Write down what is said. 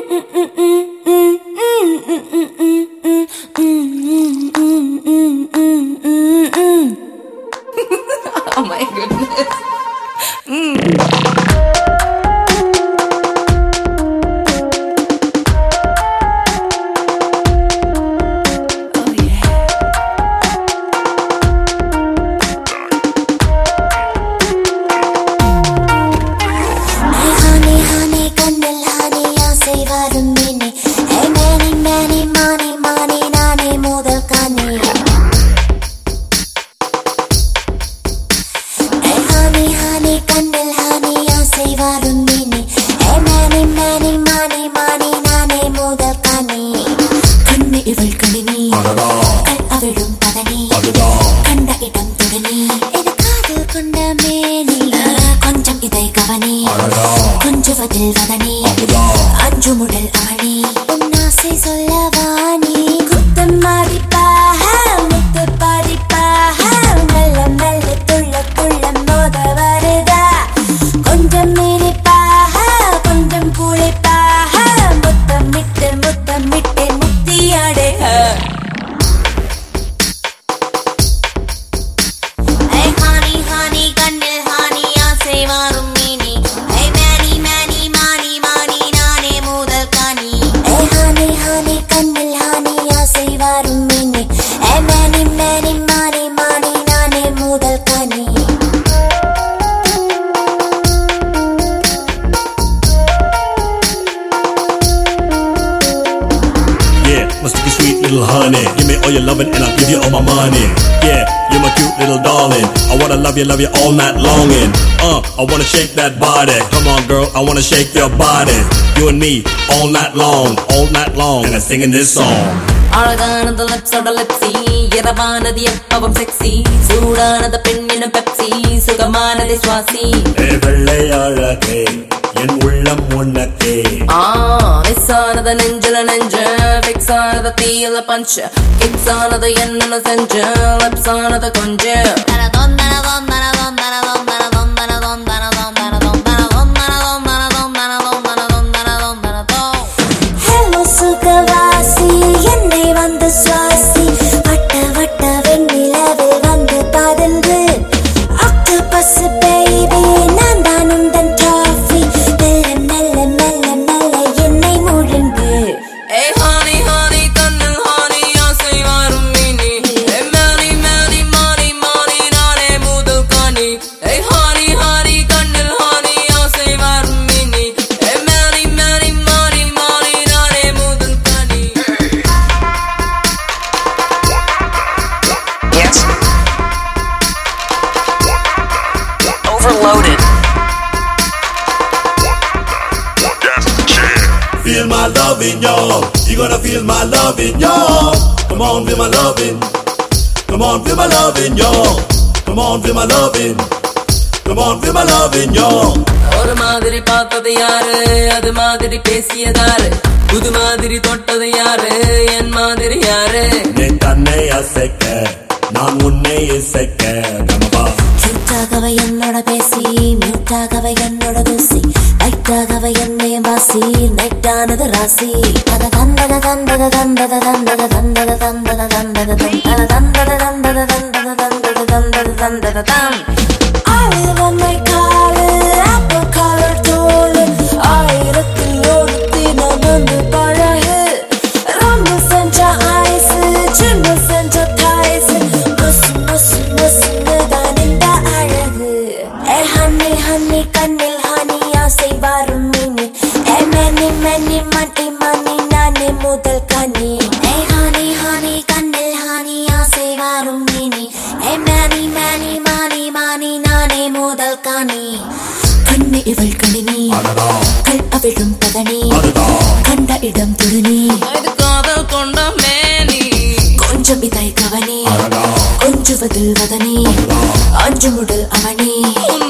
Oh my goodness. Little honey, give me all your loving and I'll give you all my money. Yeah, you're my cute little darling. I wanna love you all night long. And I wanna shake that body. Come on girl, I wanna shake your body. You and me, all night long. And I'm singing this song. அழகானது லிப்ஸோட லிப்ஸி, இரவானது எப்பவும் sexy, சூடானது பெண்ணினும் Pepsi, சுகமானது சுவாசி. வெள்ளை அழகே என் உள்ளம் உனக்கே. Miss ஆனது நெஞ்சில நெஞ்சு, fix ஆனது தீயில பஞ்சு, கிக்ஸ் ஆனது என்னன்னு செஞ்சு, லிப்ஸ் ஆனது கொஞ்சம். ஹலோ சுகவாசி என்னை வந்து சுவாசி, வட்ட வட்ட வெண்ணிலவில் வந்து பதந்து, ஆக்டோபஸ் பேபி நான் தான் உந்தன் டாஃபி, மெல்ல மெல்ல மெல்ல மெல்ல என்னை முழுங்கு. Hey honey honey கண்ணில் honey ஆசை வரும் மினி, hey money money money money நானே முதல் கனி. Hey honey honey கண்ணில் honey ஆசை வரும் மினி, hey money money money money நானே முதல் கனி. Yes. Overloaded. Feel my loving, y'all. You gonna feel my loving, y'all. Come on, feel my loving. Come on, feel my loving, y'all. Come on, feel my loving. Come on, feel my loving, y'all. ஒரு மாதிரி பார்த்தது யாரு, அது மாதிரி பேசியதாரு, புது மாதிரி தொட்டது யாரு, என் மாதிரி யாரு. நீ தன்னை அசைக்க நான் உன்னை இசைக்க. நமவா கியூட்டாகவே என்னோட பேசி, மியூட்டாகவே என்னோட தூசி, லைட்டாகவே என்னை வாசி, நைட்டானது ராசி. அத தந்தத தந்தத தந்தத தந்தத தந்தத தந்தத தந்தத தந்தத தந்தத தந்தத தந்தத தந்தத தந்தத தந்தத தம். ஆளில் உன்னை காலு, ஆப்பிள் கலர் தோல், ஆயிரத்தில் ஒருத்தி நான் வந்து பழகு, ரொம்ப செஞ்ச ஐஸ், சின்ன செஞ்ச தைஸ், முசு முசு முசுன்னு தான் இந்த அழகு. ஏ ஹன்னி ஹன்னி கண்ணில் ஹனி ஆசை வரும் மினி, ஏ மணி மணி மணி மணி நானே முதல் கனி. ஏ ஹனி ஹனி கண்ணில் ஹனி ஆசை வரும் மினி, ஏ மணி மணி மணி மணி நானே முதல் கனி. கண்ணு இவள் கணினி, கல் அவிழும் பதனி, கண்ட இடம் துருணி, இது காதல் கொண்ட மேனி, கொஞ்சம் இதை கவனி, கொஞ்சுவதில் வதனி, அஞ்சு முதல் அவனி.